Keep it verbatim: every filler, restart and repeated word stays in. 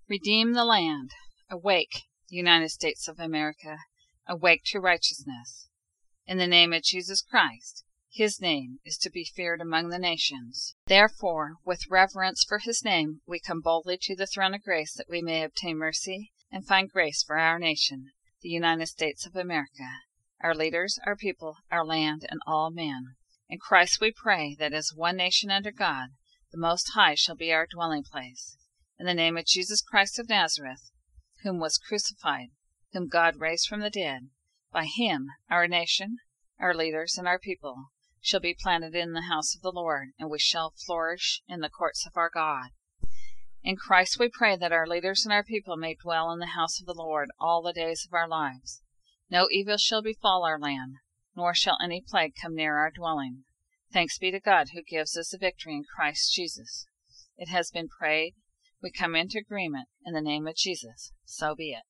Redeem the land. Awake, United States of America. Awake to righteousness. In the name of Jesus Christ, His name is to be feared among the nations. Therefore, with reverence for His name, we come boldly to the throne of grace that we may obtain mercy and find grace for our nation, the United States of America, our leaders, our people, our land, and all men. In Christ we pray that as one nation under God, the Most High shall be our dwelling place. In the name of Jesus Christ of Nazareth, whom was crucified, whom God raised from the dead, by Him our nation, our leaders, and our people shall be planted in the house of the Lord, and we shall flourish in the courts of our God. In Christ we pray that our leaders and our people may dwell in the house of the Lord all the days of our lives. No evil shall befall our land, nor shall any plague come near our dwelling. Thanks be to God who gives us the victory in Christ Jesus. It has been prayed. We come into agreement in the name of Jesus. So be it.